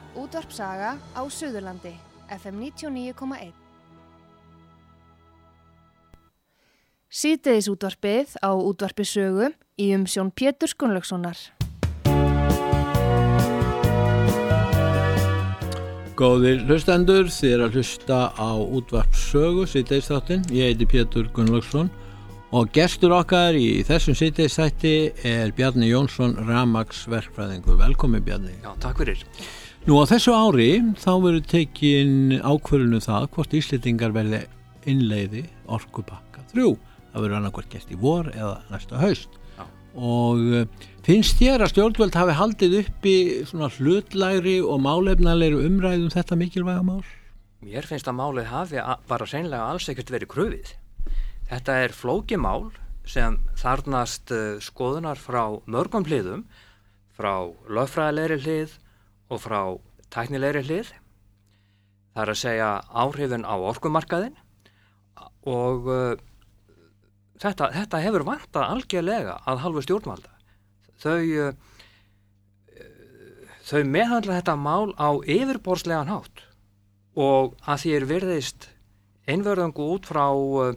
Útvarp Saga á Suðurlandi, FM 99,1. Síðdegis útvarpið á Útvarpi Sögu í umsjón Péturs Gunnlaugssonar. Góðir hlustendur, þið eru að hlusta á Útvarp Sögu, síðdegisþáttinn. Ég heiti Pétur Gunnlaugsson og gestur okkar í þessum síðdegisþætti er Bjarni Jónsson, rafmagnsverkfræðingur. Velkomin Bjarni. Já, takk fyrir. Nú á þessu ári þá verður tekin ákvörðun það hvort Íslendingar verði innleiði orkupakka 3. Það verður annarkvort gert í vor eða næsta haust. Já. Og finnst þér að stjórnvöld hafi haldið uppi svona hlutlægri og málefnalegri umræðum þetta mikilvæga mál? Mér finnst að málið hafi bara hreinlega alls ekkert verið krufið. Þetta er flókið mál sem þarfnast skoðunar frá mörgum hliðum, frá lögfræðilegri hlið og frá tæknilegri hlið. Það er að segja áhrifin á orkumarkaðinn og þetta hefur vantað algjörlega að hálfu stjórnvalda. Þau meðhandla þetta mál á yfirborðslegan hátt og að því virðist einvörðungu út frá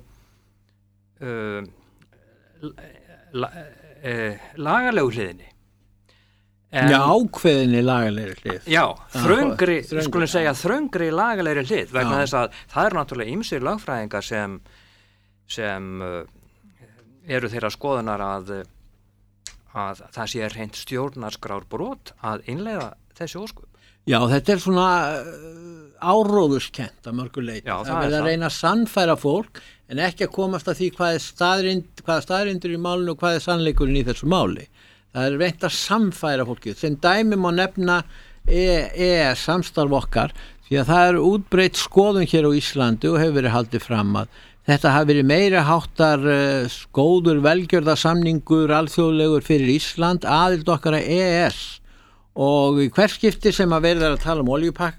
lagalegu hliðinni. Já, ákveðinni lagalegri hlið. Já, skulum segja þröngri lagalegri hlið vegna þess að það eru náttúrulega ýmsir lögfræðingar sem eru þeirra skoðunar að það sé hreint stjórnarskrárbrot að innleiða þessi ósköp. Já, þetta er svona áróðurskennt að mörgu leyti. Já, það verður að reyna að sannfæra fólk en ekki að komast að því hvaða staðreyndir í málinu og hvað er sannleikurinn í þessu máli. Það er reynt að samfæra fólkið. Sem dæmi má nefna samstarf okkar því að það er útbreitt skoðun hér á Íslandi og hefur verið haldið fram að þetta hafi verið meira háttar góður velgjörðarsamningur alþjóðlegur fyrir Ísland, aðild okkar að EES og í hvers skipti sem að verða að tala um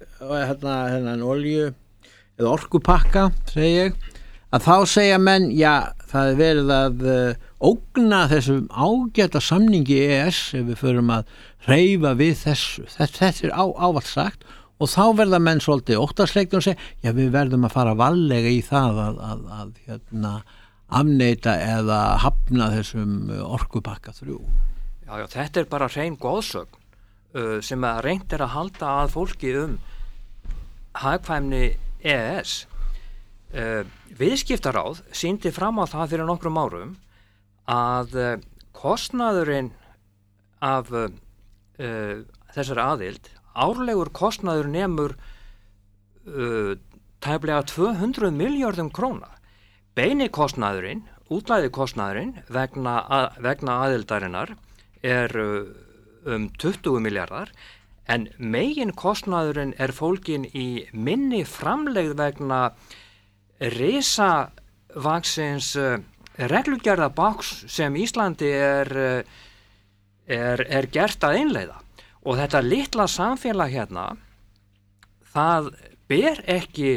olju eða orkupakka, segi ég, að þá segja menn, já, það er verið að ógna þessum ágæta samningi EES ef við förum að hreyfa við þessu. Þetta er ávallt sagt og þá verða menn svolítið óttasleiknir og segja, já, við verðum að fara varlega í það að afneita eða hafna þessum orkupakka 3. Já, þetta er bara hrein góðsögn sem að reynt er að halda að fólki hagkvæmni EES. Viðskiptaráð sýndi fram á það fyrir nokkrum árum að kostnaðurinn af þessari aðild, árlegur kostnaður nemur tæplega 200 milljörðum króna. Beini kostnaðurinn, útlæði kostnaðurinn vegna aðildarinnar er 20 milljarðar en megin kostnaðurinn er fólginn í minni framlegð vegna risavaxins reglugerðabáks sem Íslandi er gert að innleiða og þetta litla samfélag hérna það ber ekki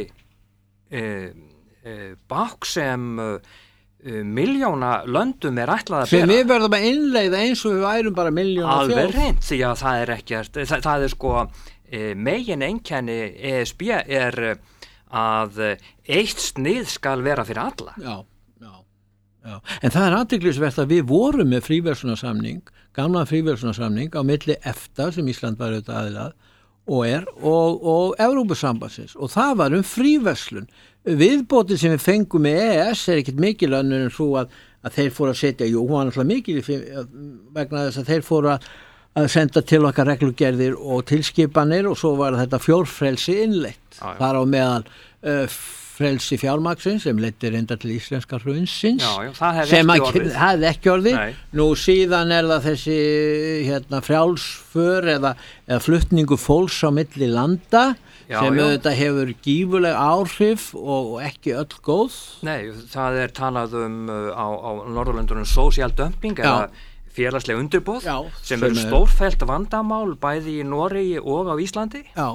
bák sem miljóna löndum er ætlað að bera. Sem við verðum að innleiða eins og við værum bara miljóna þjóð. Alveg reynd, því að það er ekkert, það er sko megin einkenni ESB er að eitt snið skal vera fyrir alla. Já. En það er athyglisvert að við vorum með fríverslunarsamning, gamla fríverslunarsamning á milli EFTA sem Ísland var auðvitað aðilað og Evrópusambandsins og það var fríverslun. Viðbótið sem við fengum með EES er ekkert mikil önnur en svo að þeir fóru að setja, hún var náttúrulega mikil vegna þess að þeir fóru að senda til okkar reglugerðir og tilskipanir og svo var þetta fjórfrelsi innleitt. Þar á meðal frelsi fjármagnsins sem leiddi reyndar til íslenska hrunsins sem hafði ekki orðið. Nú síðan er það þessi frjálsför eða flutningu fólks á milli landa sem auðvitað hefur gífurleg áhrif og ekki öll góð. Nei, það er talað á Norðurlöndunum social dumping eða félagsleg undirboð sem eru stórfellt vandamál bæði í Noregi og á Íslandi. Já.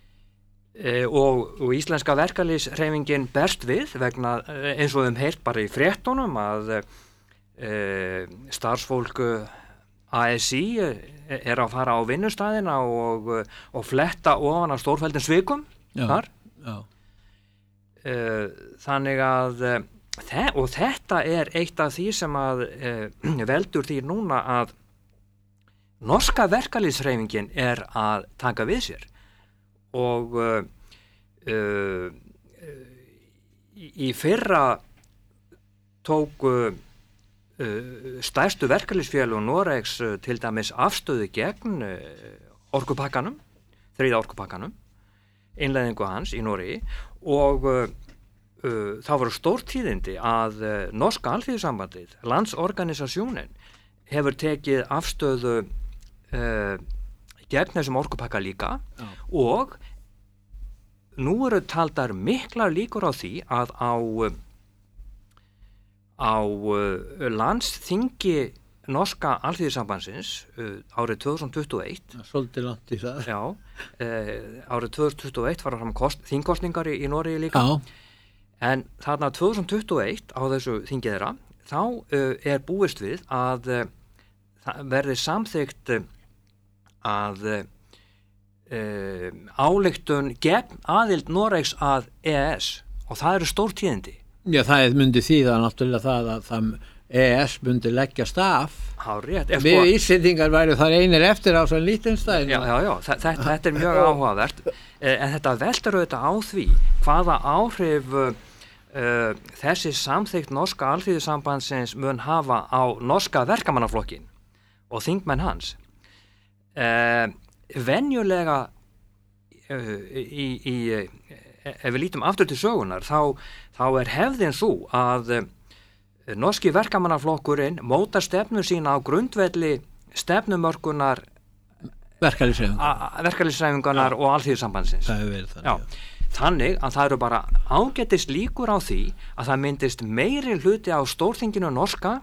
Og íslenska verkalýðshreyfingin berst við vegna eins og heyrt bara í fréttunum að starfsfólk ASI að fara á vinnustæðina og fletta ofan á stórfelldin svikum þar. Já. Þannig að og þetta eitt af því sem að veldur því núna að norska verkalýðshreyfingin að taka við sér og í fyrra tóku stærstu verkalýðsfélög Noregs til dæmis afstöðu gegn orkupakkanum, þriðja orkupakkanum, innleiðingu hans í Noregi og það voru stórtíðindi að norska alþýðusambandið, landsorganisasjónin, hefur tekið afstöðu gegn þessum orkupakka líka og nú eru taldar miklar líkur á því að á landsþingi norska alþýðusambandsins árið 2021 svolítið langt í það. Já, árið 2021 var fram þingkosningar í Noregi líka. Já. En þarna 2021 á þessu þingi þeirra þá búist við að það verði samþykkt að ályktun gegn aðild Noregs að EES og það eru stórtíðindi. Já, það myndi þýða náttúrulega það að EES myndi leggjast af. Hárrétt. Við Íslendingar væru þar einir eftir á svo Liechtenstein. Já, þetta mjög áhugavert. En þetta veldur auðvitað á því hvaða áhrif þessi samþykkt norska alþýðusambandsins mun hafa á norska verkamannaflokkin og þingmenn hans. Venjulega ef við lítum aftur til sögunar þá hefðin svo að norski verkamannaflokkurinn mótar stefnu sína á grundvelli stefnumörkunar verkalýðshreyfingarinnar og alþýðusambandsins. Það hefur verið þannig. Já. Þannig að það eru bara ágætis líkur á því að það myndist meiri hluti á stórþinginu norska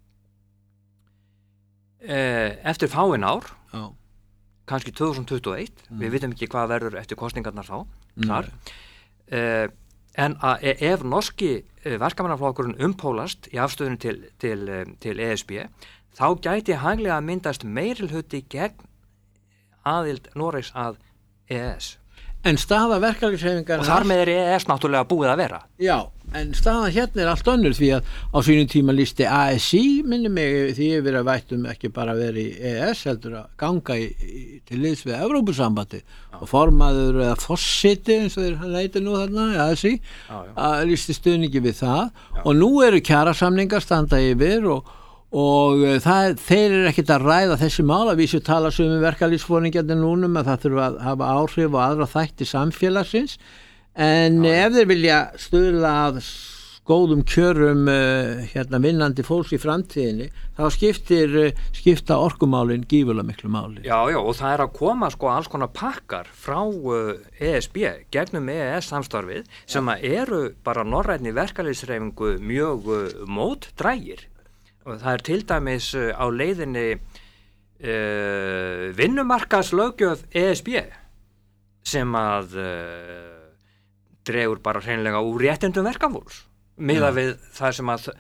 eftir fáin ár, kannski 2021, við vitum ekki hvað verður eftir kosningarnar þar, en að ef norski verkamannaflokkurinn umpólast í afstöðunum til ESB, þá gæti hæglega myndast meiri hluti gegn aðild Noregs að EES. En staða verkalýðshreyfingarinnar... Og þar með EES náttúrulega búið að vera. Já, en staða hérna allt önnur því að á sínum tíma listi ASI, minni mig því yfir að vættum ekki bara verið í EES, heldur að ganga til liðs við Evrópusambandi og formaður eða forseti, eins og þeir leiti nú þarna, ASI, að listi stuðningi við það. Já. Og nú eru kjarasamningar standa yfir og þeir eru ekkert að ræða þessi mál að vísu tala sömu verkalýðsforingjarnir núnum að það þurfa að hafa áhrif og aðra þætti samfélagsins en ef þeir vilja stuðla að góðum kjörum vinnandi fólks í framtíðinni þá skipta orkumálin gífurlega miklu máli. Já, og það að koma alls konar pakkar frá ESB gegnum EES samstarfið sem eru bara norrænni verkalýðshreyfingu mjög mótdrægir. Og það til dæmis á leiðinni vinnumarkaðslöggjöf ESB sem að dregur bara hreinlega úr réttindum verkafólks miðað við það sem að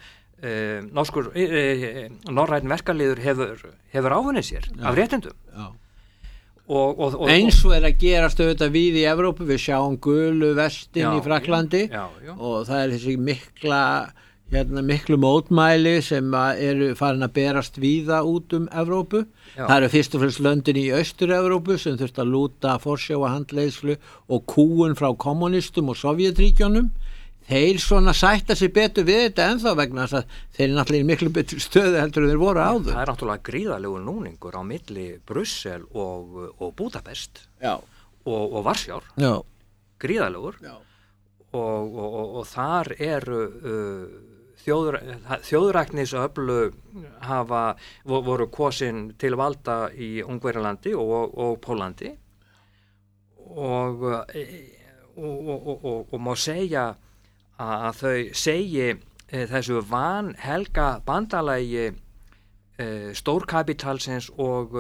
norrænn verkalýður hefur ávunnið sér af réttindum. Já. Og eins og að gerast auðvitað við í Evrópu, við sjáum gulu vestin í Fraklandi og það þessi miklu mótmæli sem eru farin að berast víða út Evrópu. Já. Það eru fyrst og fremst löndin í Austur-Evrópu sem þurft að lúta forsjá og handleiðslu og kúun frá kommunistum og Sovjetríkjunum. Þeir svona sætta sig betur við þetta ennþá vegna þess að þeir eru náttúrulega í miklu betur stöðu heldur en þeir voru áður. Það náttúrulega gríðarlegur núningur á milli Brussel og Budapest og Varsjár. Já. Gríðarlegur. Já. Og þar eru þjóðræknisöfl voru kosin til valda í Ungverjalandi og Pólandi og má segja að þau segi þessu vanhelga bandalagi stórkapitalsins og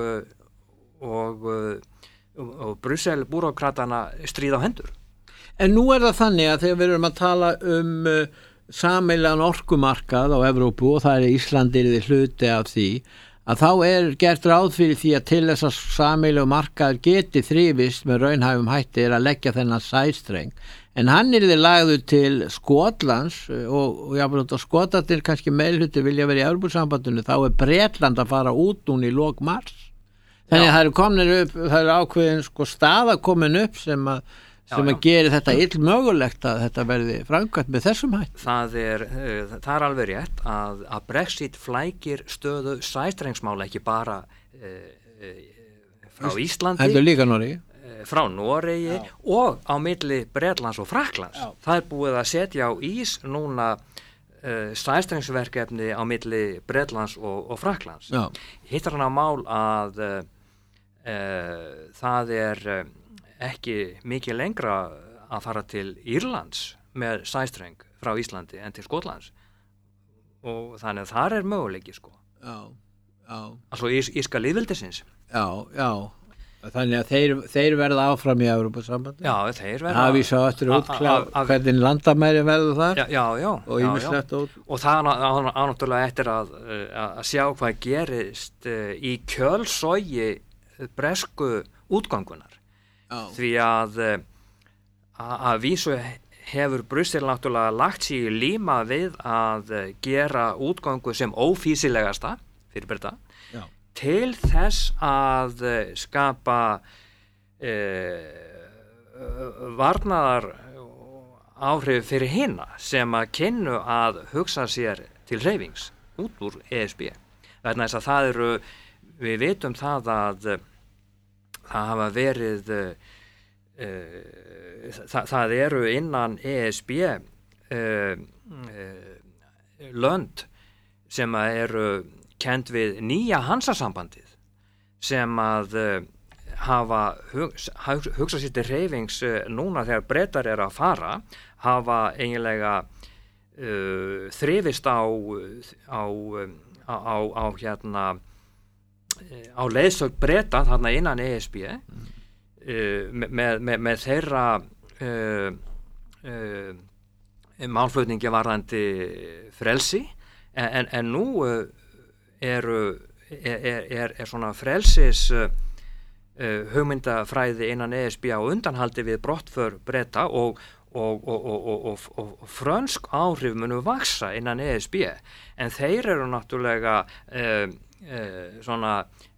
Brussel búrókratana stríð á hendur. En nú það þannig að þegar við erum að tala sameiginlegan orkumarkað á Evrópu og það Ísland yrði hluti af því að þá gert ráð fyrir því að til þess að sameiginlegu markaður geti þrifist með raunhæfum hætti að leggja þennan sæstreng. En hann yrði lagður til Skotlands og jáfnvel út á Skotarnir kannski meirihluti vilja vera í Evrópusambandinu, þá Bretland að fara út núna í lok mars. Þannig að það eru ákveðin staða komin upp sem að geri þetta illmögulegt að þetta verði framkvæmt með þessum hætt. Það er alveg rétt að Brexit flækir stöðu sæstrengsmála ekki bara frá Íslandi. Þetta líka Noregi. Frá Noregi og á milli Bretlands og Frakklands. Það búið að setja á ís núna sæstrengsverkefni á milli Bretlands og Frakklands. Hittar hann á mál að það ekki mikið lengra að fara til Írlands með sæstreng frá Íslandi en til Skotlands og þannig að það möguleiki altså írska lýðveldisins. Þannig að þeir verða áfram í Evrópusambandi. Þeir verða að vísa eftir útklár hvernig landamæri verður þar og ýmislegt og það náttúrulega eftir að sjá hvað gerist í kjölsogi bresku útgangunar. Því að vísu hefur Brussel náttúrulega lagt sig í líma við að gera útgangu sem ófýsilegasta fyrir Breta til þess að skapa varnaðar áhrif fyrir hina sem að kynnu að hugsa sér til hreyfings út úr ESB. Vegna þess að við vitum það að það hafa verið það eru innan ESB lönd sem eru kennd við nýja Hansasambandið sem að hafa hugsa sér til hreyfings núna þegar Bretar að fara hafa eiginlega þrifist á leiðsögn Breta þarna innan ESB með þeirra málflutningi varðandi frelsi en nú er svona frelsis hugmyndafræði innan ESB á undanhaldi við brottför Breta og frönsk áhrif munu vaksa innan ESB en þeir eru náttúrulega svona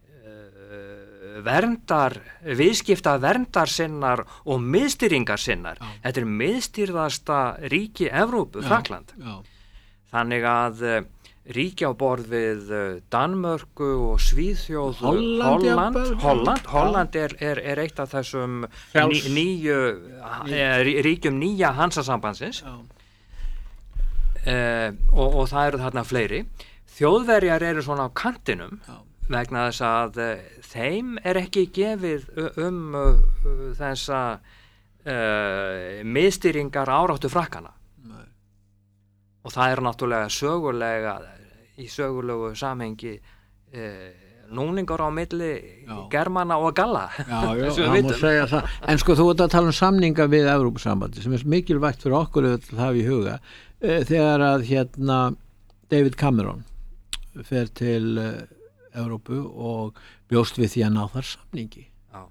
viðskipta verndarsinnar og miðstýringarsinnar. Þetta miðstýrðasta ríki Evrópu, Frakkland. Þannig að ríki á borð við Danmörku og Svíþjóð, Holland eitt af þessum ríkjum nýja Hansasambandsins og það eru þarna fleiri. Þjóðverjar eru svona á kantinum vegna þess að þeim ekki gefið þessa miðstýringar áráttu Frakkana. Og það náttúrulega í sögulegu samhengi núningar á milli Germana og Galla. Það má segja það. En þú ert að tala samninga við Evrópusambandi sem mikilvægt fyrir okkur að hafa í huga þegar að David Cameron fer til Evrópu og bjóst við því að ná þar samningi.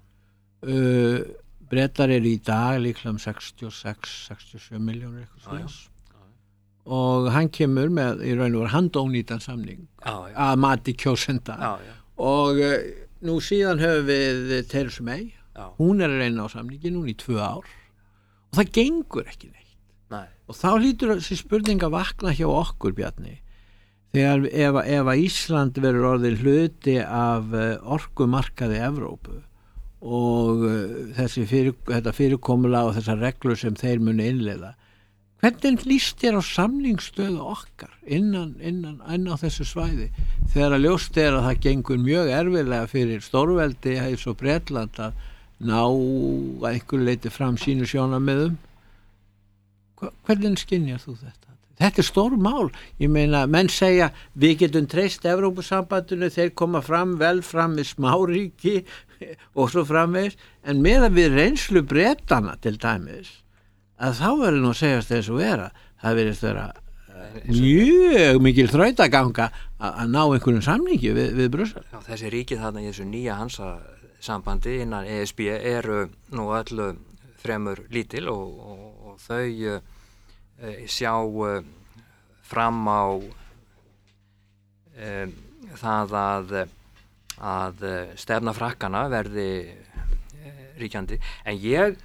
Bretar í dag líklega 66-67 miljónir eitthvað slags. Og hann kemur með í raun og veru handónýtan samning að mati kjósenda og nú síðan höfum við Theresa May, hún að reyna á samningi núna í 2 ár og það gengur ekki neitt. Og þá hlýtur þessi spurning að vakna hjá okkur, Bjarni, þegar ef að Ísland verður orðin hluti af orkumarkaði Evrópu og þetta fyrirkomulag og þessar reglur sem þeir muni innleiða, hvernig líst þér á samningsstöðu okkar innan á þessu svæði þegar að ljóst að það gengur mjög erfiðlega fyrir stórveldi eins og Bretland að ná að einhverju leyti fram sínu sjónarmiðum? Hvernig skynjar þú þetta? Þetta stór mál. Ég meina, menn segja við getum treyst Evrópusambandinu, þeir koma vel fram með smáríki og svo framvegis, en meðan við reynslu Bretana til dæmis að þá verður nú að segjast þess að það verður mjög mikil þrautaganga að ná einhverjum samningi við Brussel. Já, þessi ríki þarna í þessu nýja Hansa-sambandi innan ESB eru nú öllu fremur lítil og þau sjá fram á það að stefna Frakkana verði ríkjandi, en ég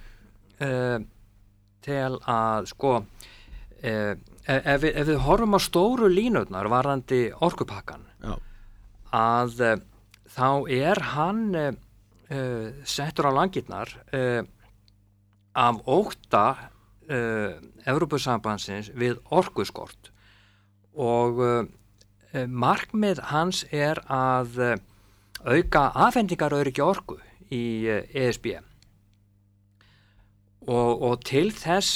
tel að sko ef við horfum á stóru línurnar varðandi orkupakkan, að þá hann settur á langirnar af ótta Evrópusambandsins við orkuskort, og markmið hans að auka afhendingaröryggi orku í ESB, og til þess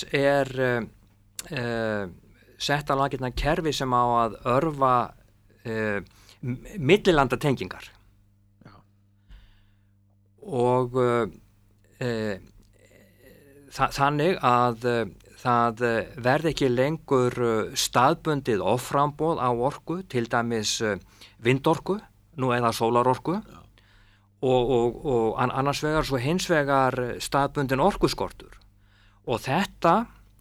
sett á langirnar kerfi sem á að örva millilandatengingar. Og þannig að það verði ekki lengur staðbundið offramboð á orku, til dæmis vindorku, nú eða sólarorku, og annars vegar svo hins vegar staðbundin orkuskortur. Og þetta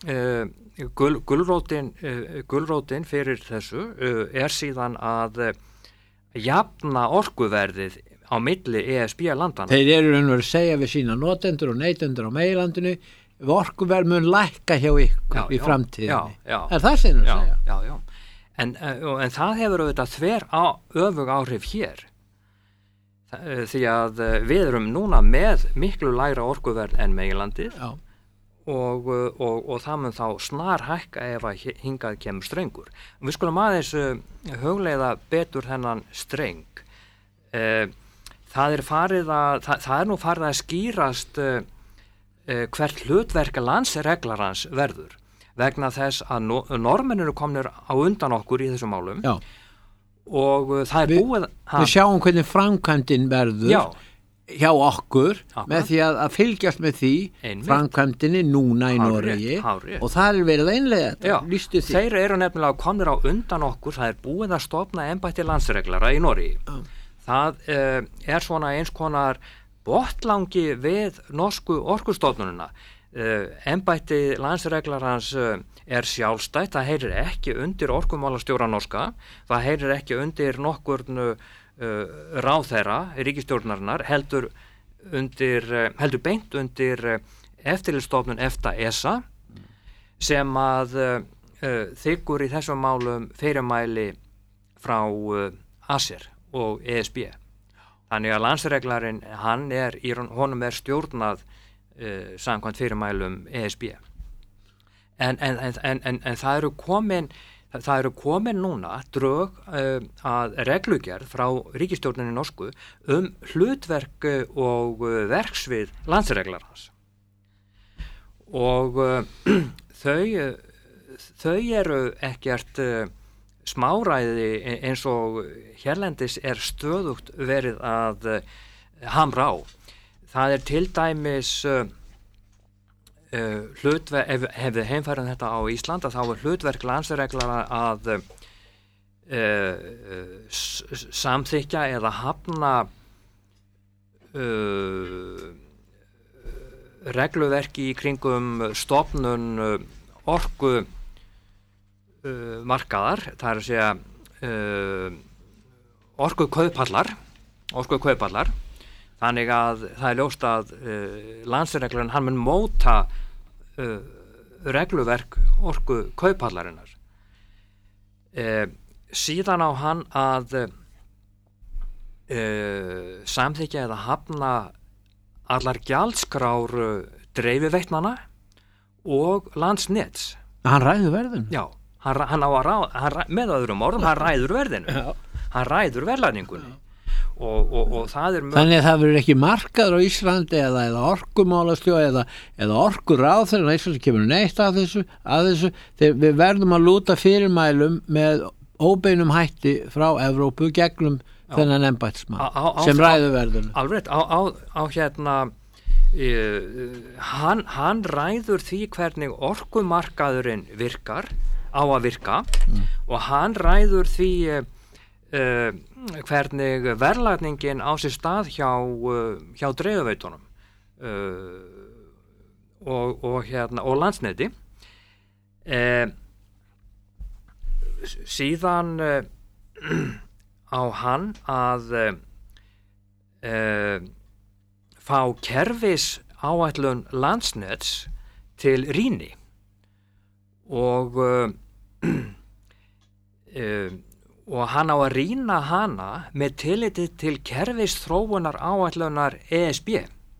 gulrótin fyrir þessu síðan að jafna orkuverðið á milli ESB-landana. Þeir eru að segja við sína notendur og neytendur á meginlandinu, orkuverð mun lækka hjá ykkur í framtíðinni. Er það sem að segja? Já. En það hefur auðvitað öfug áhrif hér. Því að við erum núna með miklu lægra orkuverð en meginlandið, og það mun þá snar hækka ef að hingað kemur strengur. Við skulum aðeins hugleiða betur þennan streng. Það er nú farið að skýrast hvert hlutverk landsreglarans verður, vegna þess að normenn eru komnir á undan okkur í þessum málum. Já. Og það er búið við sjáum hvernig framkvæmdin verður hjá okkur. Akkurat. Með því að fylgjast með því framkvæmdinni núna í Noregi, og það er verið einlega þetta. Þeir eru nefnilega komnir á undan okkur. Það er búið að stofna embætti landsreglara í Noregi. Það er svona eins konar botlangi við norsku orkustofnunina. Embætti landsreglarans er sjálfstætt, það heyrir ekki undir orkumálastjóra norska, það heyrir ekki undir nokkurn ráðherra ríkisstjórnarinnar, heldur beint undir eftirlitsstofnun EFTA-ESA, sem að þiggur í þessum málum fyrirmæli frá ACER og ESB. Þannig að landsreglarinn, honum er stjórnað samkvæmt fyrirmælum ESB. En það eru komin núna drög að reglugerð frá ríkisstjórninni norsku hlutverk og verksvið landsreglarans. Og þau eru ekkert smáræði, eins og hérlendis er stöðugt verið að hamra á. Það er til dæmis hefði heimfærið þetta á Ísland, að þá er hlutverk landsreglara að samþykkja eða hafna regluverki í kringum stofnun orku markaðar, það er að segja orku kaupallar. Þannig að það er ljóst að landsreglarinn, hann mun móta regluverk orku kaupallarinnar. Síðan á hann að samþykkja eða hafna allar gjaldskrár dreifiveitnanna og Landsnets. Hann ræður verðinu? Já, með öðrum orðum, hann ræður verðinu. Hann ræður verðlagningunni. Og það er þannig að það verður ekki markaður á Íslandi eða orkumálastjóra eða orkuráðherra á Íslandi kemur neitt að þessu við verðum að lúta fyrirmælum með óbeinum hætti frá Evrópu gegnum þennan embættismann sem ræður verðinu. Alveg, hann ræður því hvernig orkumarkaðurinn virkar á að virka og hann ræður því hvernig verðlagningin á sér stað hjá dreifiveitunum og Landsneti. Síðan á hann að fá kerfis áætlun Landsnets til rýni og hann á að rýna hana með tilliti til kerfis þróunar áætlunar ESB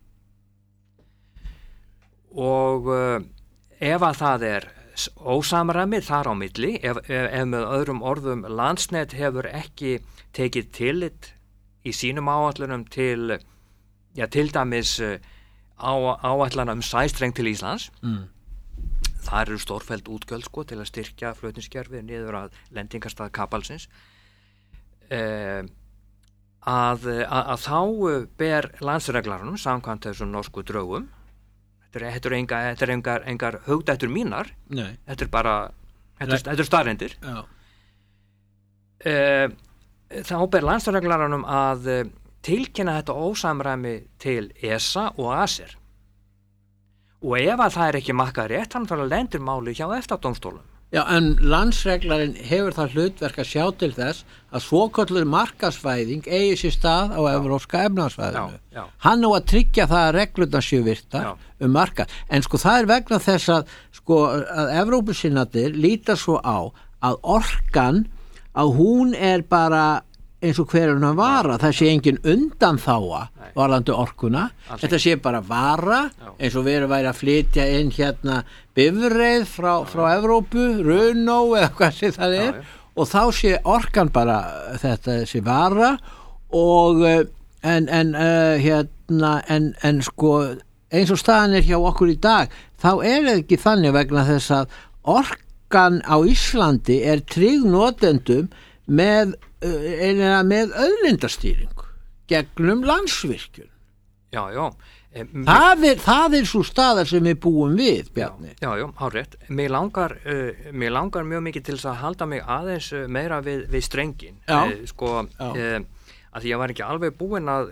og ef að það ósamræmi þar á milli, ef með öðrum orðum Landsnet hefur ekki tekið tillit í sínum áætlunum til dæmis áætlana sæstreng til Íslands, þar eru stórfelld útgjöld til að styrkja flutningskerfið niður að lendingarstað kapalsins, að þá ber landsreglaranum samkvæmt þessum norsku drögum. Þetta er engar hugdættur mínar. Nei. Þetta er staðreyndir. Þá ber landsreglaranum að tilkynna þetta ósamræmi til ESA og ACER. Og ef að það ekki makkað rétt, hann þarf að lendir máli hjá EFTA-dómstólum. Já, en landsreglarinn hefur það hlutverk að sjá til þess að svokölluð markaðsvæðing eigi sér stað á evrópska efnahagsvæðinu. Já. Hann á að tryggja það að reglurnar séu virtar markað. En það vegna þess að Evrópusinnatir líta svo á að orkan, að hún bara eins og hverjum að vara, það sé engin undanþága varðandi orkuna, þetta sé bara vara, eins og verið væri að flytja inn bifreið frá Evrópu, Renault eða hvað sem það er, og þá sé orkan bara þetta sé vara og eins og staðan hjá okkur í dag, þá ekki þannig vegna þess að orkan á Íslandi tryggð notendum með auðlindastýringu gegnum Landsvirkjun. Já. Það svo staðar sem við búum við, Bjarni. Já, hárrétt. Mig langar mjög mikið til þess að halda mig aðeins meira við strengin. Að því ég var ekki alveg búinn að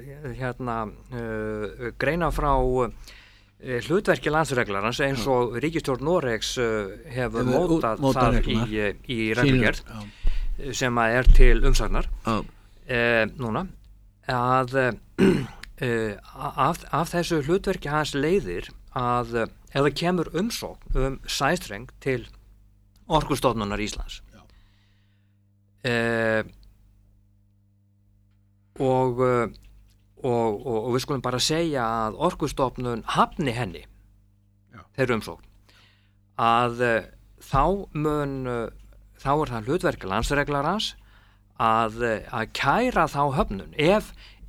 greina frá hlutverki landsreglarans eins og ríkisstjórn Noregs hefur mótað það í reglugerð sem til umsagnar núna að af þessu hlutverki hans leiðir að ef það kemur umsókn sæstreng til Orkustofnunar Íslands og við skulum bara segja að Orkustofnun hafni henni þeirri umsókn að þá það hlutverk landsreglarans að kæra þá höfnun ef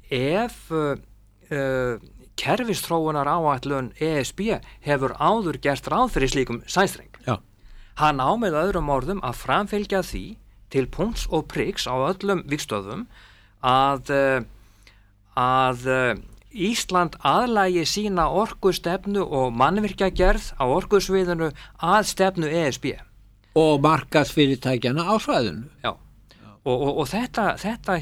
kerfisþróunar áætlun ESB hefur áður gert ráð fyrir slíkum sæstreng. Hann á með öðrum orðum að framfylgja því til punkts og priks á öllum vígstöðum að Ísland aðlagi sína orkustefnu og mannvirkjagerð á orkusviðinu að stefnu ESB. Og markaðsfyrirtækjana á svæðinu. Já. Og þetta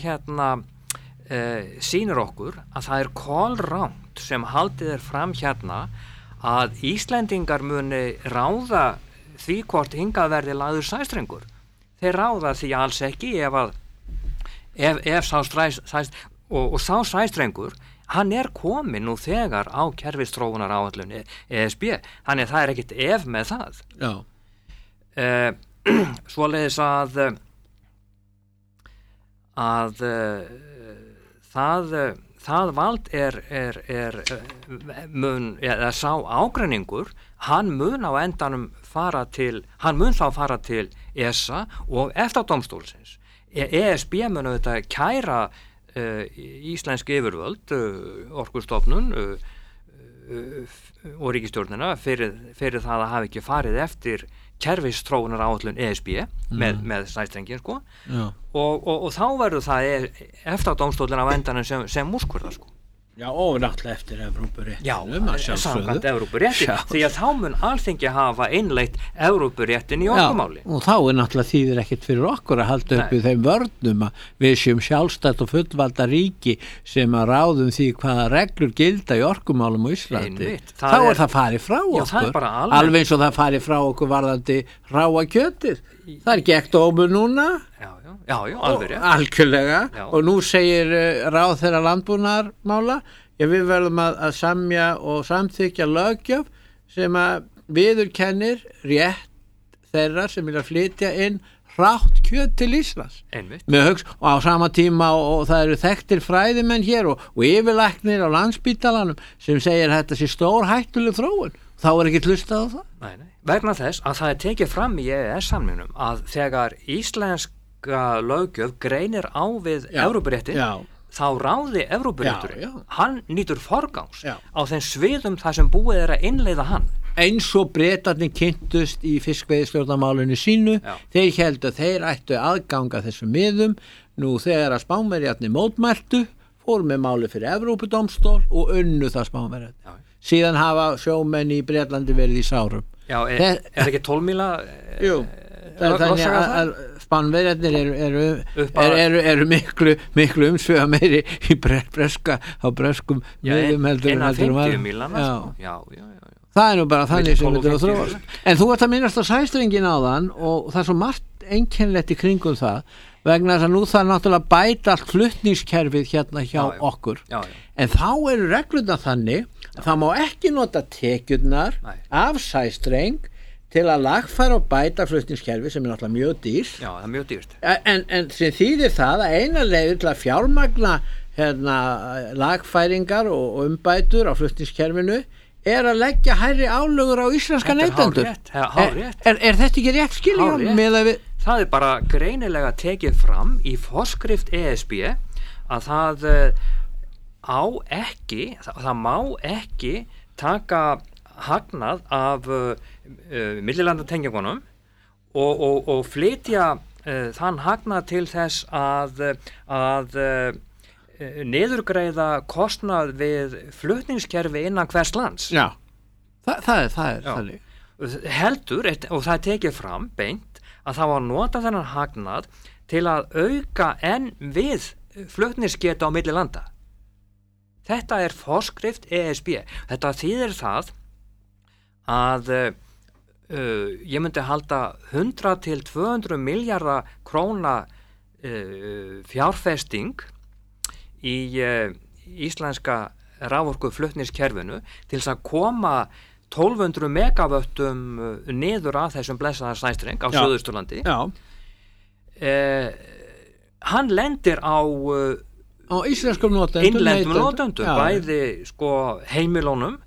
sýnir okkur að það kolrangt sem haldið fram að Íslendingar muni ráða því hvort hingað verði lagður sæstrengur. Þeir ráða því alls ekki ef sá sæstrengur hann komin nú þegar á kerfisþróunar áætlun ESB. Þannig að það ekkert ef með það. Já. Svoleiðis að það vald sá ágreiningur hann mun á endanum fara til ESA og EFTA-dómstólsins. ESB mun auðvitað kæra íslensk yfirvöld, Orkustofnun og ríkisstjórnina fyrir það að hafa ekki farið eftir kerfisþróunar áætlun ESB með sæstrengin og þá verður það EFTA-dómstólinn á endanum sem úrskurðar Já, og náttúrulega eftir Evrópuréttinum. Já, samkvæmt Evrópurétti, því að þá mun Alþingi hafa innleitt Evrópuréttin í orkumáli. Já, og þá náttúrulega þýðir ekkert fyrir okkur að halda upp í þeim vörnum að við séum sjálfstætt og fullvalda ríki sem að ráðum því hvaða reglur gilda í orkumálum á Íslandi. Þá er það farið frá okkur, alveg eins og það farið frá okkur varðandi hráa kjötið. Það er gegn dómur núna. Já, alveg rétt. Algjörlega. Já. Og nú segir ráðherra landbúnaðarmála, við verðum að semja og samþykja löggjöf sem að viðurkennir rétt þeirra sem vilja flytja inn hrátt kjöt til Íslands. Einmitt. Og á sama tíma og það eru þekktir fræðimenn hér og yfirlæknir á Landspítalanum sem segir að þetta sé stór hættuleg þróun. Þá er ekki hlustað á það. Nei. Vegna þess að það er tekið fram í EES-samningnum að þegar íslenska löggjöf greinir á við Evrópuréttin, þá ráði Evrópurétturinn, hann nýtur forgangs á þeim sviðum þar sem búið er að innleiða hann. Eins og Bretarnir kynntust í fiskveiðistjórnarmálinu sínu, þeir héldu að þeir ættu aðganga þessum miðum, nú þegar að Spánverjarnir mótmæltu, fóru með máli fyrir Evrópudómstól og unnu það Spánverjarnir. Síðan hafa sjómenn í Bretlandi verið í sárum. Já, er ekki 12 míla? Jú, þannig að Spánverjarnir eru miklu umsvega meiri í breskum miðum heldur en 50 mílana. Já. Það er nú bara þannig sem þetta er að þróast. En þú ert að minnast á sæstrengin áðan og það er svo margt einkennilegt í kringum það vegna þess að nú það náttúrulega bæta allt flutningskerfið hérna hjá okkur. Já. En þá eru reglurnar þannig að það má ekki nota tekjurnar af sæstreng til að lagfæra og bæta flutningskerfið sem er náttúrulega mjög dýrt. Já, það er mjög dýrt. En sem þýðir það að eina leiður til að fjármagna lagfæringar og umbætur á flutningskerfinu er að leggja hærri álögur á íslenska neytendur. Hárrétt. Er þetta ekki rétt skiljum með að við... Það er bara greinilega tekið fram í forskrift ESB að það má ekki taka hagnað af millilandatengingunum og flytja þann hagnað til þess að niðurgreiða kostnað við flutningskerfi innan hvers lands. Já, það er þannig. Heldur, og það er tekið fram beint, að það var nota þennan hagnað til að auka enn við flutningsgetu á milli landa. Þetta er forskrift ESB. Þetta þýðir það að ég myndi halda 100 til 200 milljarða króna fjárfesting í íslenska raforkuflutningskerfinu til þess að koma 1200 megavöttum niður að þessum blessaða sæstreng á Suðausturlandi. Hann lendir á íslenskum notendum, innlendum notendum, bæði heimilónum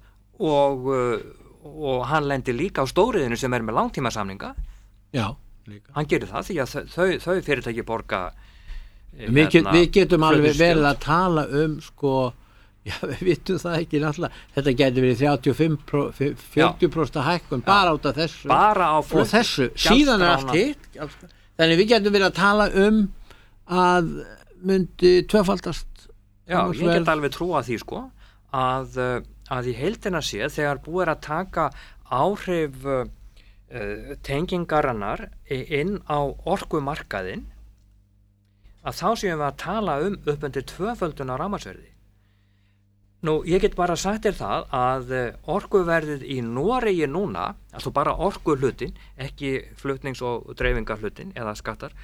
og hann lendir líka á stóriðinu sem er með langtímasamninga. Já, líka. Hann gerir það því að þau fyrirtæki borga Við getum alveg verið að tala við vitum það ekki náttúrulega, þetta getur verið 35-40% hækkun bara át af þessu og þessu, síðan er allt hitt, þannig við getum verið að tala að myndi tvöfaldast. Já, ég get alveg trúa því að í heildina séð þegar búið er að taka áhrif tengingarinnar inn á orkumarkaðinn að þá séum við að tala upp undir tvöföldun á rafmagnsverði. Nú, ég get bara sagt þér það að orkuverðið í Noregi núna, altså bara orkuhlutin, ekki flutnings- og dreifingarhlutin eða skattar,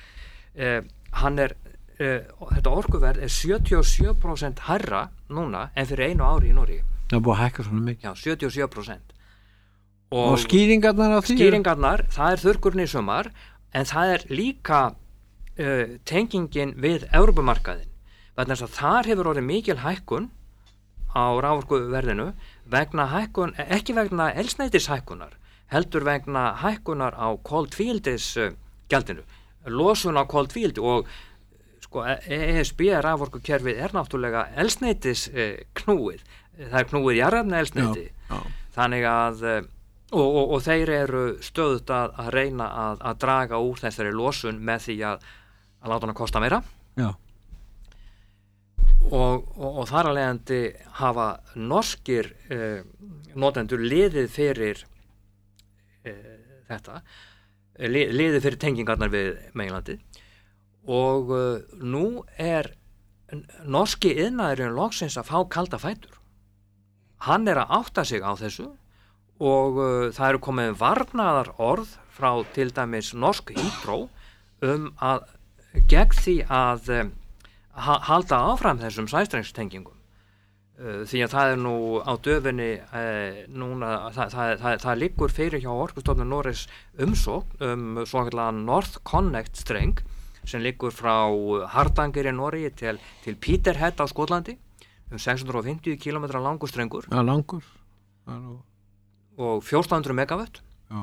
þetta orkuverð er 77% hærra núna en fyrir 1 ári í Noregi. Það er búið að hækka svona mikið. Já, 77%. Og skýringarnar á því? Skýringarnar, það er þurrkurinn í sumar, en það er líka tengingin við Evrópumarkaðinn. Vegna þess að þar hefur orðið mikil hækkun á raforkuverðinu vegna hækkun, ekki vegna eldsneytishækkunar, heldur vegna hækkunar á koltvíildisgjaldinu, losun á koltvíildi og ESB raforkukerfið er náttúrulega eldsneytisknúið, það er knúið jarðefna eldsneyti. Þannig að og þeir eru stöðugt að reyna að draga úr þessari losun með því að láta hana kosta meira. Já. og þar að leiðandi hafa norskir notendur liðið fyrir þetta, liðið fyrir tengingarnar við meginlandið og nú norski iðnaðurinn loksins að fá kalda fætur. Hann að átta sig á þessu og það eru komið varnaðar orð frá til dæmis norsk Hydro að gegn því að halda áfram þessum sæstrengstengingum. Því að það nú á döfinni núna, það liggur fyrir hjá Orkustofnun Noregs umsókn svokallaðan North Connect streng sem liggur frá Hardanger í Noregi til Peterhead á Skotlandi 650 km langur strengur. Ja, langur. Og 1400 megawatt. Já.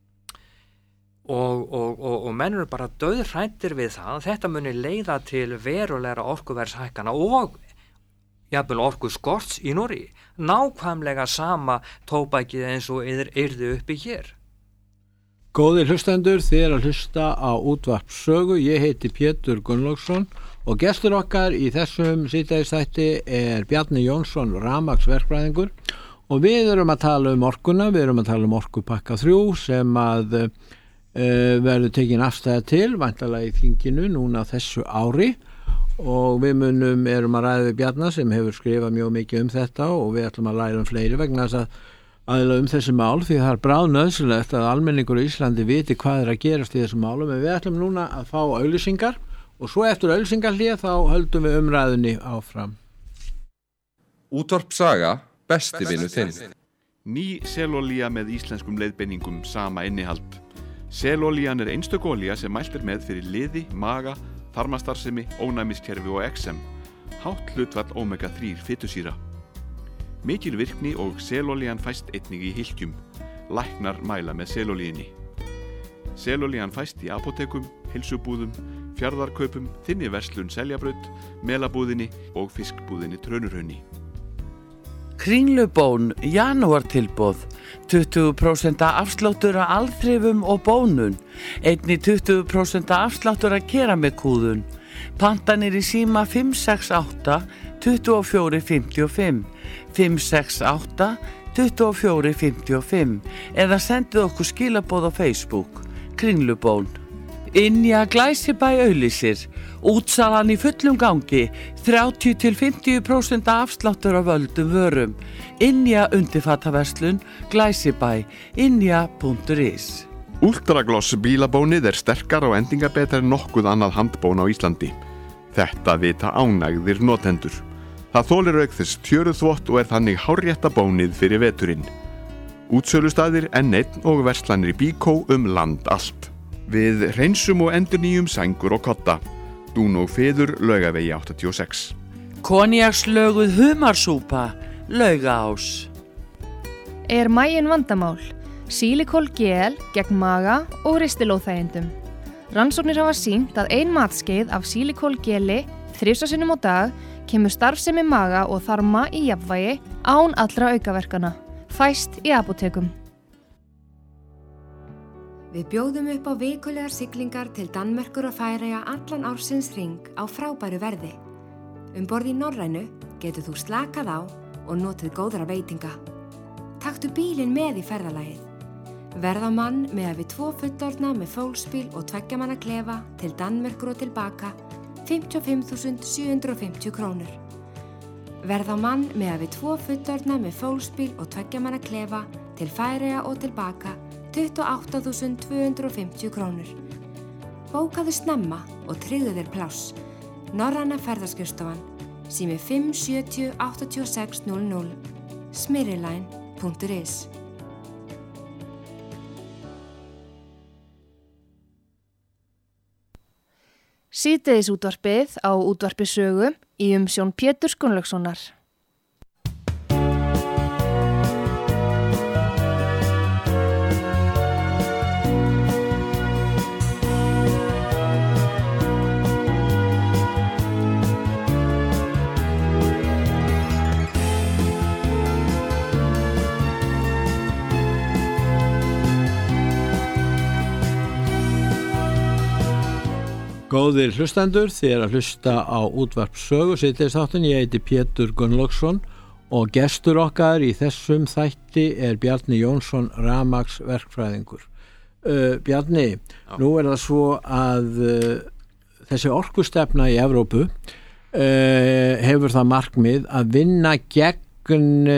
Og menn eru bara dauðhræddir við það að þetta muni leiða til verulegra orkuverðshækkana og jafnvel orkuskorts í Noregi. Nákvæmlega sama tóbakið eins og yrði uppi hér. Góðir hlustendur, þið að hlusta á útvarp sögu. Ég heiti Pétur Gunnlaugsson og gestur okkar í þessum síðdægisþætti Bjarni Jónsson, rafmagnsverkfræðingur og við erum að tala orkuna, við erum að tala orkupakka 3 sem að verður tekin afstæða til, væntanlega í þinginu núna þessu ári og við erum að ræða við Bjarna sem hefur skrifað mjög mikið þetta og við ætlum að læra fleiri vegna þess að aðeins þessi mál því það bráðnauðsynlegt að almenningur í Íslandi viti hvað að gerast í þessum málum en við ætlum núna að fá auglýsingar og svo eftir auglýsingarhlé þá höldum við umræðunni áfram. Útvarp Saga, besti vinur þinn. Ný selolía með íslenskum leiðbeiningum sama innihald. Selolían einstök olía sem mælt með fyrir liði, maga, þarmastarfsemi, ónæmiskerfi og eksem. Hátt hlutfall omega-3 fitusýra. Mikil virkni og selolían fæst einnig í hylkjum. Læknar mæla með selolíunni. Selolían fæst í apótekum, heilsubúðum, fjarðarkaupum, þinni verslun Seljabraut, melabúðinni og fiskbúðinni Trönurhrauni. Kringlubón, janúartilboð, 20% afsláttur af alþrifum og bónun, einnig 20% afsláttur af keramikúðun, pantanir í síma 568 2455, 568 2455 eða sendið okkur skilaboð á Facebook, Kringlubón. Ynja Glæsibæ auglýsir, útsalan í fullum gangi, 30-50% afsláttur af völdum vörum. Ynja undirfattaverslun, Glæsibæ, ynja.is. Ultragloss bílabónið sterkar og endingabetar en nokkuð annað handbón á Íslandi. Þetta vita ánægðir notendur. Það þolir auk þess tjöruþvott og þannig hárrétta bónið fyrir veturinn. Útsölustaðir N1 og verslanir í Bíkó land allt. Við hreinsum og endurnýjum sængur og kotta. Dún og feður Laugavegi 86. Konjakslöguð humarsúpa, Laugaás. Maginn vandamál? Silikol gel gegn maga og ristilóþægindum. Rannsóknir hafa sýnt að 1 matskeið af silikol geli 3 sinnum á dag kemur starfsemi maga og þarma í jafnvægi án allra aukaverkana. Fæst í apótekum. Við bjóðum upp á vikulegar siglingar til Danmerkur og Færeyja allan ársins hring á frábæru verði. Borð í Norrænu getur þú slakað á og notið góðra veitinga. Taktu bílinn með í ferðalagið. Verð á mann með við 2 fullorðna með fólksbíl og 2 manna klefa til Danmerkur og tilbaka 55.750 krónur. Verð á mann með við 2 fullorðna með fólksbíl og 2 manna klefa til Færeyja og tilbaka 28.250 krónur. Bókaðu snemma og tryggðu þér pláss. Norræna ferðaskrifstofan, sími 570 8600, smyrriline.is. Síðdegisútvarpið á útvarpi sögu í umsjón Péturs Gunnlaugssonar. Góðir hlustendur, þið að hlusta á útvarp sögu síðdegisþáttin. Ég heiti Pétur Gunnlaugsson og gestur okkar í þessum þætti Bjarni Jónsson, rafmagnsverkfræðingur. Bjarni, nú það svo að þessi orkustefna í Evrópu hefur það markmið að vinna gegn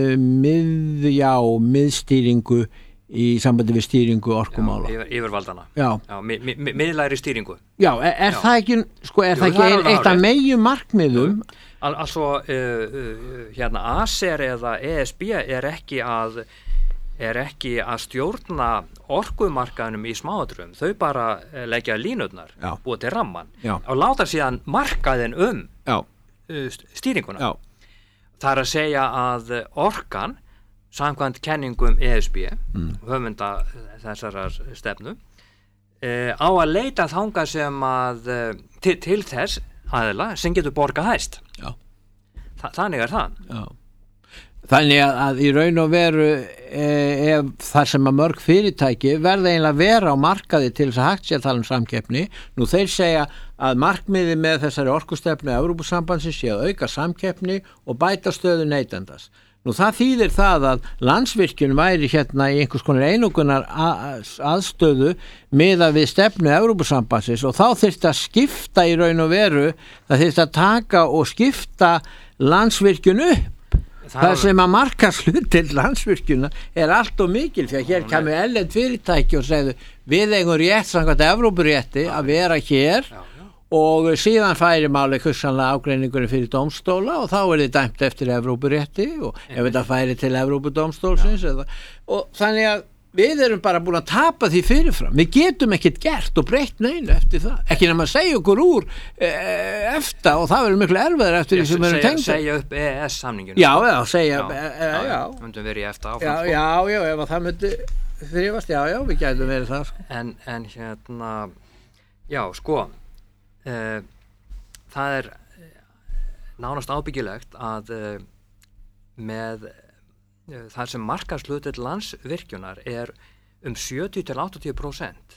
miðstýringu í sambandi við stýringu orkumála. Yfirvaldana. Já. Miðlægri stýringu. Já, það ekki, það ekki eitt af megin markmiðum? Altså, ACER eða ESB er ekki að stjórna orkumarkaðinum í smáatriðum. Þau bara leggja línurnar, búa til ramman og láta síðan markaðin stýringuna. Já. Það að segja að orkan samkvæmt kenningum ESB, höfunda þessarar stefnu, á að leita þangað sem að til þess aðila sem getur borgað hæst. Já. Þannig það. Já. Þannig að í raun og veru þar sem að mörg fyrirtæki verða eiginlega að vera á markaði til þess að hægt sé að tala samkeppni. Nú þeir segja að markmiði með þessari orkustefnu Evrópusambandsins sé að auka samkeppni og bæta stöðu neytandans. Nú það þýðir það að Landsvirkjun væri hérna í einhvers konar einokunar aðstöðu miðað við stefnu Evrópusambandsins og þá þyrfti að skipta í raun og veru, það þyrfti að taka og skipta Landsvirkjun upp. Það sem að markaðshlutdeild Landsvirkjuna allt og mikil, því að hér kemur erlend fyrirtæki og segðu við eigum rétt samkvæmt Evrópurétti að vera hér. Og síðan færi máli hugsanlega ágreiningurinn fyrir dómstóla og þá þið dæmt eftir Evrópurétti og ef þetta færi til Evrópudómstólsins og þannig að við erum bara búin að tapa því fyrirfram. Við getum ekkert gert og breytt neinu eftir það. Ekki nema að segja okkur úr EFTA og það verður miklu erfiðar eftir því sem við erum tengt. Segja upp EES-samninginu. Já, segja. Já. Myndum verið í EFTA áfram. Já, ef það myndi þrifast, já, við gætum verið það. En það nánast ábyggilegt að með það sem markaðshlutdeild Landsvirkjunar 70-80%,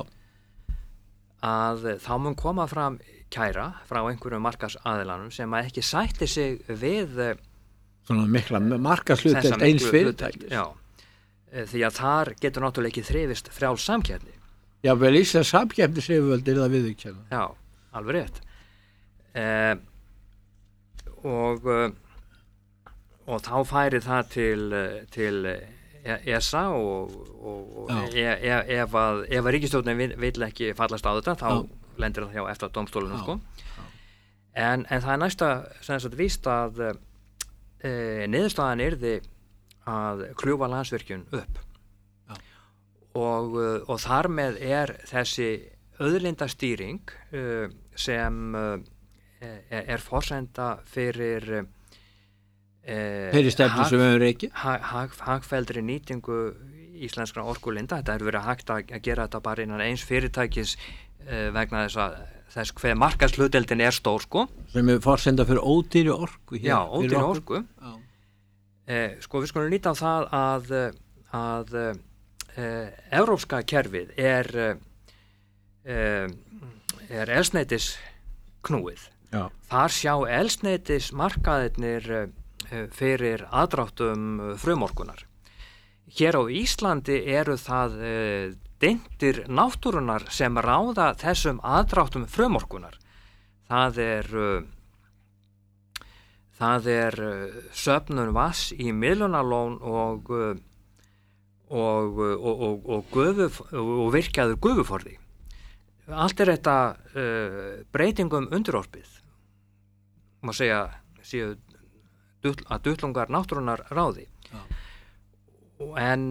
að þá mun koma fram kæra frá einhverjum markaðsaðilanum sem að ekki sætti sig við svona mikla markaðshlutdeild eins fyrirtækis. Já, því að þar getur náttúrulega ekki þrifist frjáls samkeppni. Já, vel Íslands samkeppnisyfirvöld það viðurkenna. Já, alveg rétt. Og þá færi það til ESA og ef að ríkisstjórnin vill ekki fallast á þetta, þá lendir það hjá eftir dómstólunum, sko. En það næsta sem sagt víst að niðurstaðan yrði að kljúfa Landsvirkjun upp. Og þar með þessi auðlindastýring sem forsenda fyrir stefnu sem við höfum rekið. Hagfelldri nýtingu íslenskra orkulinda. Þetta verið hægt að gera þetta bara innan eins fyrirtækis vegna þess hver markaðshlutdeildin stór, sko. Sem forsenda fyrir ódýri orku. Já, ódýri orku. Sko, við skulum líta á það að evrópska kerfið eldsneytis knúið. Já. Þar sjá eldsneytis markaðirnir fyrir aðdráttum frumorkunar. Hér á Íslandi eru það dyntir náttúrunar sem ráða þessum aðdráttum frumorkunar. Það er söfnun vatns í Miðlunarlón og virkjaður gufuforði. Allt þetta breytingum undirorpið. Má segja séu að duttlungar náttúrunar ráði. En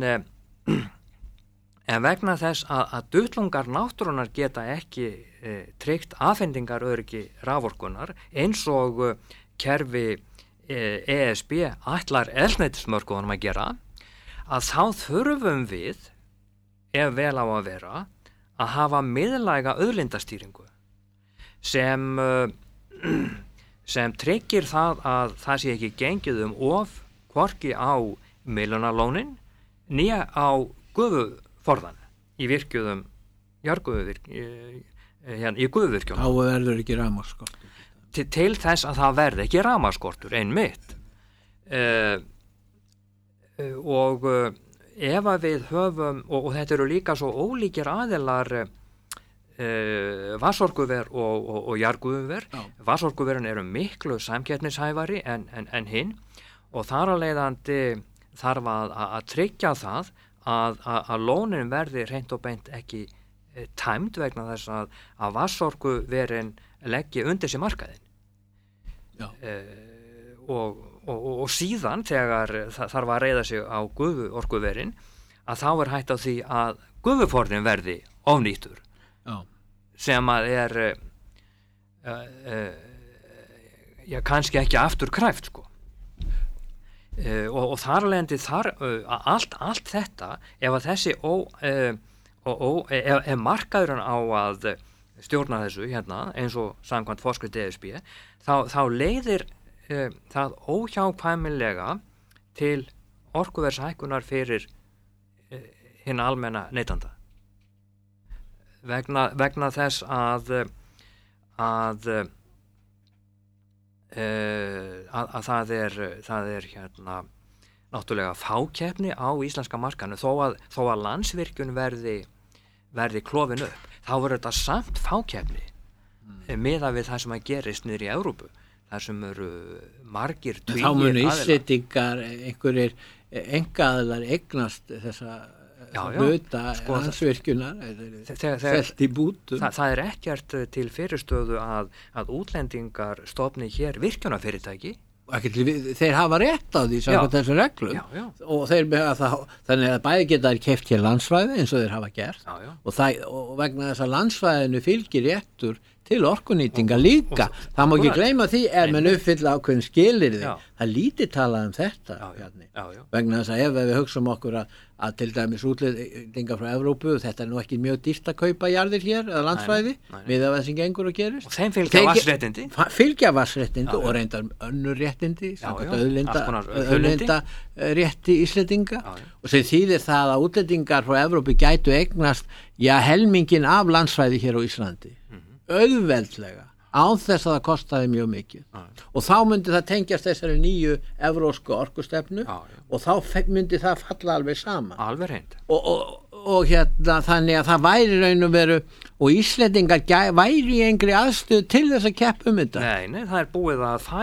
vegna þess að duttlungar náttúrunar geta ekki tryggt afhendingaröryggi raforkunar eins og kerfi ESB ætlar eldsneytismörkuðunum að gera, að þá þurfum við, ef vel á að vera, að hafa miðlæga auðlindastýringu sem tryggir það að það sé ekki gengið of hvorki á Miðlunarlónin nýja á gufuforðan í virkjuðum hérna í gufuvirkjunum. Þá verður ekki rafmagnsskortur. Til þess að það verði ekki rafmagnsskortur einmitt. Og ef að við höfum, og þetta eru líka svo ólíkir aðilar vatnsorkuver og jarðgufuver. Vatnsorkuverin eru miklu samkeppnishæfari en hinn, og þar að leiðandi þarf að tryggja það að lónin verði hreint og beint ekki tæmd vegna þess að vatnsorkuverin leggji undir sig markaðinn. Og síðan þegar það þarf að reiða sig á gufuorkuverin, að þá er hætt á því að gufuforðin verði ofnýttur. Sem að kannski ekki afturkræft sko. Og þar alveg þar allt þetta, ef að þessi ef markaðurinn á að stjórna þessu hérna, eins og samkvæmt forskrift ESB, þá leiðir það óhjákvæmilega til orkuverðshækkunar fyrir hinn almenna neytanda. Vegna þess að það er hérna náttúrulega fákeppni á íslenska markaðinu, þó að Landsvirkjun verði klofin upp, þá verður þetta samt fákeppni miðað við það sem að gerist niður í Evrópu, þar sem eru margir tugir aðilar. Þá munu Íslendingar einhverjir einkaaðilar eignast þessa hluta Landsvirkjunar selt í bútum. Það er ekkert til fyrirstöðu að útlendingar stofni hér virkjunarfyrirtæki. Þeir hafa rétt á því samkvæmt þessum reglum. Og þannig að bæði geta þær keypt hér landsvæði eins og þeir hafa gert. Og vegna þess að landsvæðinu fylgir réttur til orkunýtinga líka. Það má ekki gleyma því menn uppfylla ákveðin skilyrði. Það lítið talað þetta. Vegna þess að ef við hugsum okkur að til dæmis útlendingar frá Evrópu, þetta er nú ekki mjög dýrt að kaupa jarðir hér eða landsvæði, við að það sem gengur og gerist. Og þeim fylgja vatnsréttindi og reyndar önnur réttindi, auðlinda rétti Íslendinga. Og sem þýðir það að útlendingar frá Evrópu gætu eignast helmingin af landsvæði hér á Íslandi. Auðveldlega, án þess að það kostaði mjög mikið. Og þá myndi það tengjast þessari nýju evrósku orkustefnu og þá myndi það falla alveg saman. Alveg reynd. Og hérna þannig að það væri raun og veru, og Íslendingar væri í engri aðstöðu til þess að keppa þetta. Nei, það er búið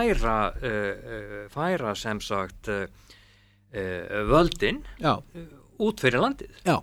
að færa sem sagt völdin út fyrir landið. Já.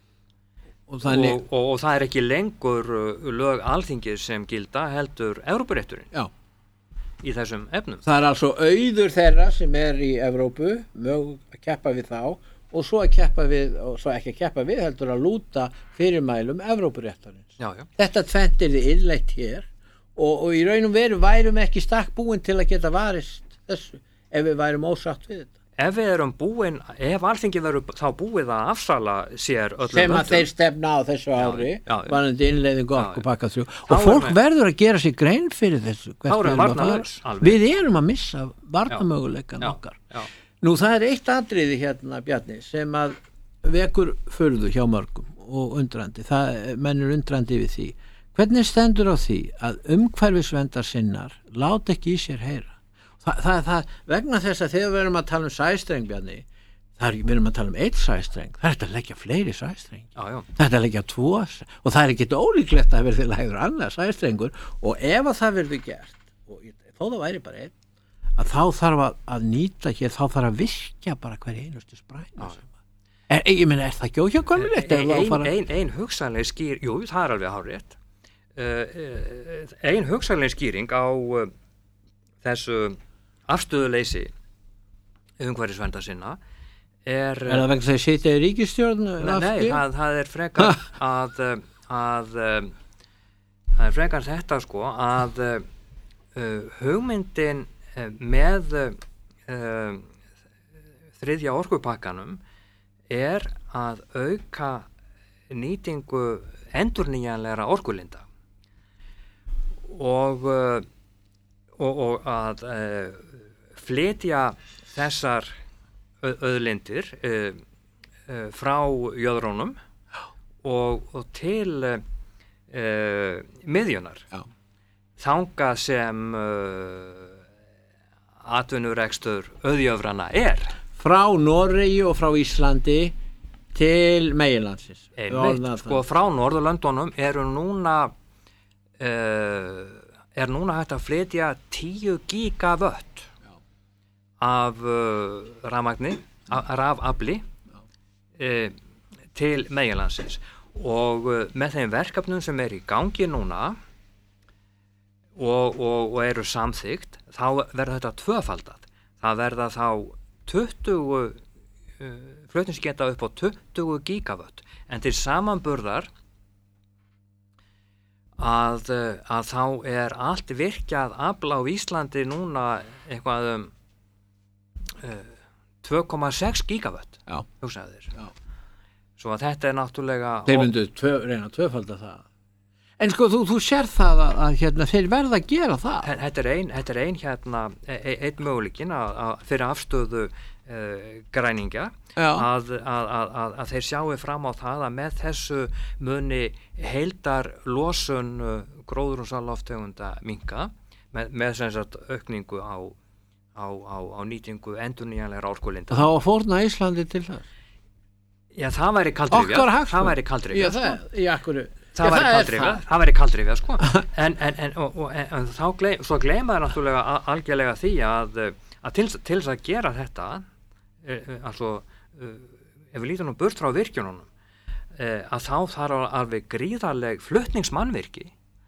Og það er ekki lengur lög Alþingis sem gilda, heldur Evrópurétturinn í þessum efnum. Það er altså auður þeirra sem er í Evrópu mög að keppa við þá og svo ekki að keppa við heldur að lúta fyrirmælum Evrópuréttarins. Þetta tvennt er þið innleitt hér og í raun og veru værum ekki stakk búin til að geta varist þessu ef við værum ósátt við þetta. Ef við erum ef Alþingi verður þá búið að afsala sér öllum sem að þeir stefna á þessu ári varðandi innleiðingu orkupakka 3 og fólk verður að gera sér grein fyrir þessu við erum að missa varnarmöguleikann okkar. Nú það er eitt atriði hérna Bjarni sem að vekur furðu hjá mörgum og undrandi, menn er undrandi við því, hvernig stendur á því að umhverfisverndarsinnar láta ekki í sér heyra? Það vegna þess að þegar við erum að tala um sæstreng Bjarni, við erum að tala um eitt sæstreng, það er að leggja fleiri sæstreng, það er að leggja 2 og það er ekki ólíklegt að verði lagður annað sæstrengur og ef að það verður gert, og þó það væri bara einn, að þá þarf að nýta hér, þá þarf að virkja bara hver einustu sprænu. Ég meina, er það ekki óhjákvæmilegt? Ein hugsanleg skýring, jú, það er alveg hárrétt. Ein hugsanleg skýring á þessu afstöðuleysi umhverfisverndarsinna er það vegna þess að sitja í ríkisstjórn? Nei, það er frekar það er frekar þetta sko að hugmyndin með þriðja orkupakkanum er að auka nýtingu endurnýjanlegra orkulinda og að flytja þessar auðlindir frá jöðrónum og til miðjunar. Já. Þangað sem atvinnurekstur auðjöfrana frá Noregi og frá Íslandi til meginlandsins. Einmitt, sko frá Norðurlöndunum er núna hægt að flytja 10 gigavött af rafmagni, rafafli til meginlandsins og með þeim verkefnum sem í gangi núna og eru samþykkt, þá verður þetta tvöfaldað. Það verða þá 20 flutningsgeta upp á 20 gigavött en til samanburðar að þá allt virkjað afl á Íslandi núna eitthvað 2,6 gigavött hugsaðu þér. Svo að þetta náttúrulega þeir myndu reyna að tvöfalda það. En sko þú sér það að þeir verða að gera það. Þetta er einn möguleikin fyrir afstöðu græningja að þeir sjáu fram á það að með þessu muni heildar losun gróðurhúsalofttegunda minnka með sem sagt aukningu á nýtingu endurnýjanlegra orkulinda. Þá að fórna Íslandi til það? Já, það væri kaldrifjað. Það væri kaldrifjað. Það væri kaldrifjað, sko. En svo gleyma það náttúrulega algjörlega því að til þess að gera þetta ef við lítum burt frá virkjunum að þá þarf alveg gríðarleg flutningsmannvirki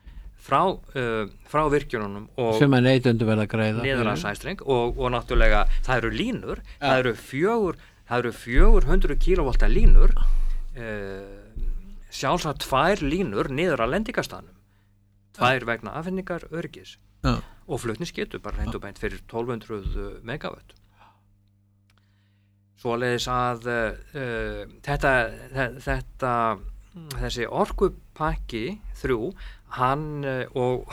frá virkjunum og sem að neytendur verða að greiða niður að sæstreng og náttúrulega það eru línur, það eru 400 kilovolta línur sjálfsagt 2 línur niður að lendingastaðnum 2 vegna afhendingar öryggis og flutningsgetu bara hreint og beint fyrir 1200 megavött. Svoleiðis að þessi orkupakki 3 hann og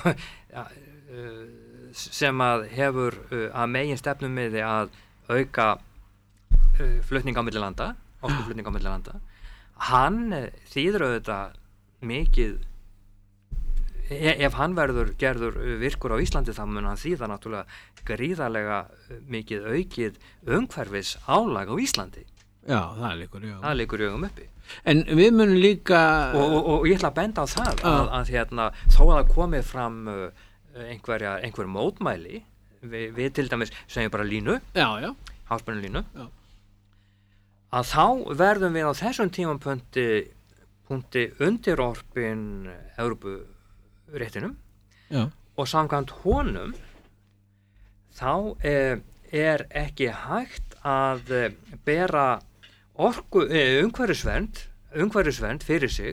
sem að hefur að megin stefnumiði að auka flutning á milli landa, orkuflutning á milli landa, hann þýðir auðvitað mikið ef hann verður gerður virkur á Íslandi þá mun hann þýða náttúrulega gríðarlega mikið aukið umhverfis álag á Íslandi. Já, það liggur í augum uppi. En við munum líka og ég ætla að benda á það að þó að það komi fram einhver mótmæli við til dæmis segjum bara línu háspennulínu að þá verðum við á þessum tímapunkti undirorpin Evrópuréttinum og samkvæmt honum þá er ekki hægt að bera umhverfisvernd fyrir sig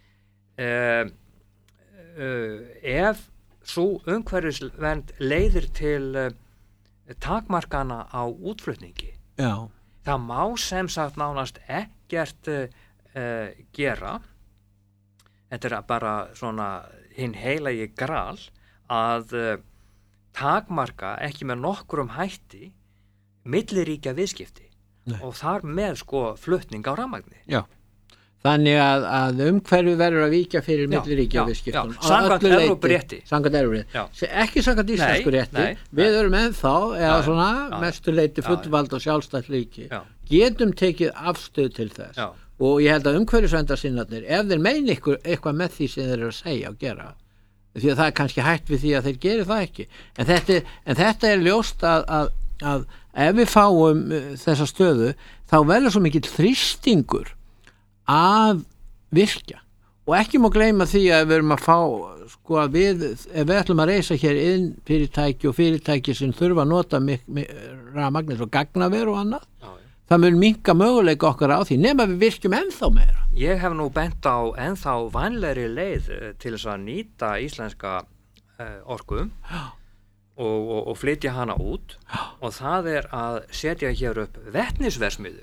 ef sú umhverfisvernd leiðir til takmarkana á útflutningi. Það má sem sagt nánast ekkert gera. Þetta bara svona hinn heilagi gral að takmarka ekki með nokkrum hætti milliríkja viðskipti. Og þar með sko flutning á rafmagni. Já. Þannig að umhverfi verður að víkja fyrir milliríkja viðskiptum. Samkvæmt Evrópurétti. Samkvæmt Evrópurétti. Ekki samkvæmt íslensku rétti. Við erum ennþá, eða svona mestuleiti fullvald og sjálfstætt ríki. Getum tekið afstöð til þess. Og ég held að umhverfisverndarsinnarnir, ef þeir meina eitthvað með því sem þeir eru að segja og gera, því að það er kannski hægt við því að þeir geri það ekki. En þetta er ljóst að ef við fáum þessa stöðu, þá verður svo mikill þrýstingur að virkja. Og ekki má gleyma því að við erum að fá, sko að ef við ætlum að reisa hér inn fyrirtæki og fyrirtæki sem þurfa að nota rafmagnir og gagnaver og annað, það mun minnka möguleika okkar á því nema við virkjum ennþá meira. Ég hef nú bent á ennþá vænlegri leið til þess að nýta íslenska orku og flytja hana út og það er að setja hér upp vetnisverksmiðju.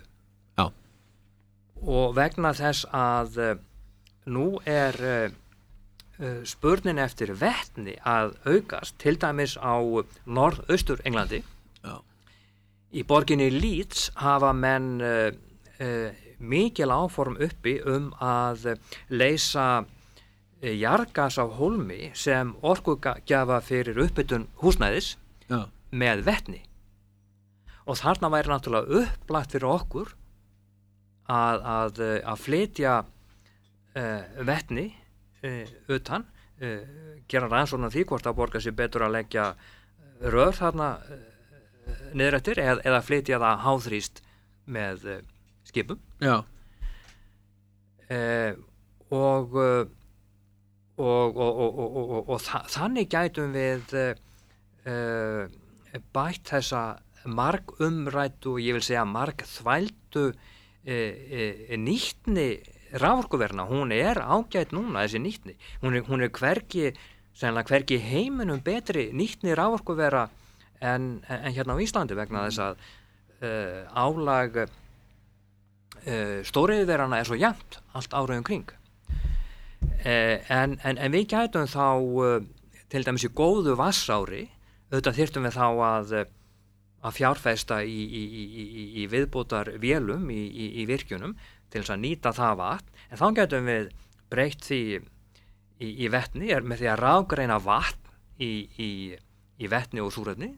Og vegna þess að nú er spurnin eftir vetni að aukast til dæmis á norðaustur Englandi. Í borginni Leeds hafa menn mikil áform uppi að leysa jarðgas á hólmi sem orkugjafa fyrir uppbytun húsnæðis með vetni. Og þarna væri náttúrulega upplagt fyrir okkur að flytja vetni utan, gera rannsókn á því hvort að borga sér betur að leggja rör þarna niður eftir eða flytja það háþrýst með skipum. Já. Og þannig gætum við bætt þessa margumræddu, ég vil segja margþvældu nýtni raforkuverna. Hún ágæt núna, þessi nýtni. Hún hvergi heiminum betri nýtni raforkuvera en hérna á Íslandi vegna þess að álag stóriðjuverana svo jafnt allt árið kring. En við gætum þá til dæmis í góðu vatnsári, auðvitað þyrftum við þá að fjárfesta í viðbótar vélum í virkjunum til þess að nýta það vatn, en þá gætum við breytt því í vetni með því að rafgreina vatn í vetni og súrefni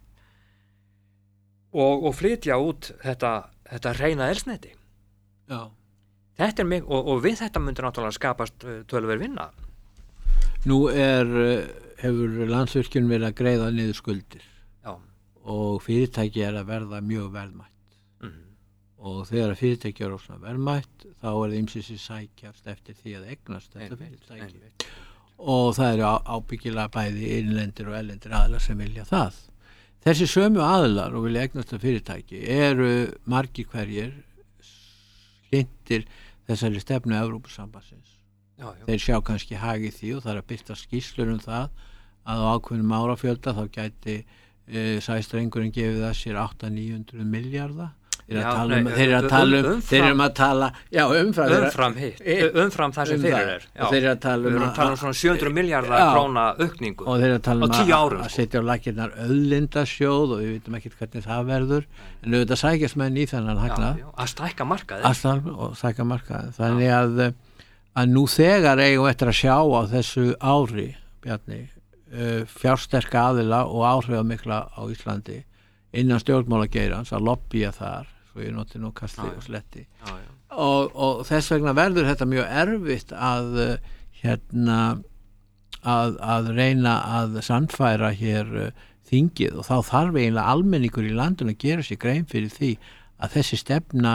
og flytja út þetta hreina eldsneyti. Já. Þetta og við þetta myndir náttúrulega skapast töluverð vinna. Nú hefur Landsvirkjun verið að greiða niður skuldir. Já. Og fyrirtæki að verða mjög verðmætt. Og þegar að fyrirtæki svona verðmætt, þá það ýmsir sem sækjast eftir því að eignast þetta fyrirtæki. Og það eru ábyggilega bæði innlendir og erlendir aðilar sem vilja það. Þessi sömu aðilar og vilja eignast það fyrirtæki eru margir hverjir hlindir þessari stefnu Evrópusambandsins. Þeir sjá kannski hag í því og það að birta skýrslur það að á ákveðnum árafjölda þá gæti sæstrengurinn gefið að sér 800-900 milljarða. Þeir eru að tala umfram það sem fyrir er. Þeir eru að tala svona 700 milljarðar króna aukningu og þeir eru að tala á 10 árum. Að setja á laggirnar auðlindasjóð og við veitum ekki hvernig það verður, en auðvitað sækjast menn í þennan hagnað. Að stækka markaði. Þannig að nú þegar eigum eftir að sjá á þessu ári, Bjarni, fjársterka aðila og áhrifamikla á Íslandi innan stjórnmálageirans að lobbya þar, svo ég noti nú kastli og sletti. Og þess vegna verður þetta mjög erfitt að reyna að sannfæra hér þingið og þá þarf eiginlega almenningur í landinu að gera sér grein fyrir því að þessi stefna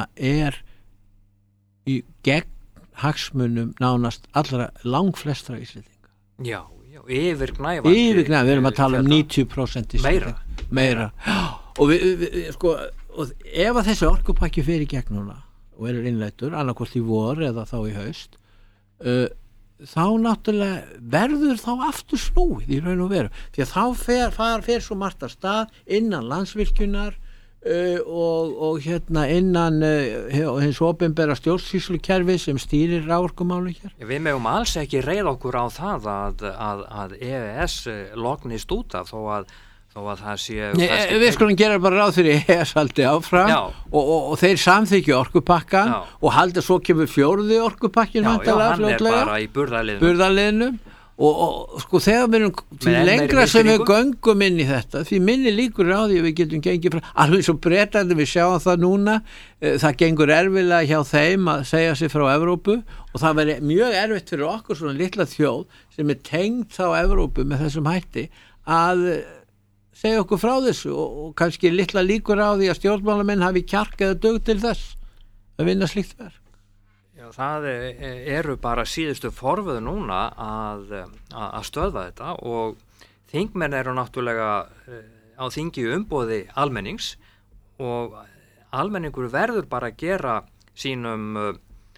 gegn hagsmunum nánast allra langflestra Íslendinga. Já, yfirgnæfandi. Við erum að tala 90% Íslendinga. Meira. Og og ef að þessi orkupakki fer í gegn núna og innleiddur, annarkvort í vor eða þá í haust, þá náttúrulega verður þá aftur snúið í raun og veru, því að þá fer svo margt að stað innan Landsvirkjunar og innan hins opinbera stjórnsýslukerfi sem stýrir raforkumáli hér. Við megum alls ekki reiða okkur á það að EES lognist út af þó að það sé... Við skulum gera bara ráð fyrir EES haldi áfram og þeir samþykja orkupakkan og halda svo kemur 4. orkupakkin hann bara í burðarliðnum og sko þegar við erum til lengra sem við göngum inn í þetta, því minni líkur á því að við getum gengið frá, alveg svo Bretandi við sjáum það núna, það gengur erfilega hjá þeim að segja sig frá Evrópu og það veri mjög erfitt fyrir okkur svona litla þjóð sem tengd á Evrópu með þessum hætti að segja okkur frá þessu og kannski litla líkur á því að stjórnmálamenn hafi kjark eða dug til þess að vinna slíkt verk. Já, það eru bara síðustu forvöðu núna að stöðva þetta og þingmenn eru náttúrulega á þingi umboði almennings og almenningur verður bara að gera sínum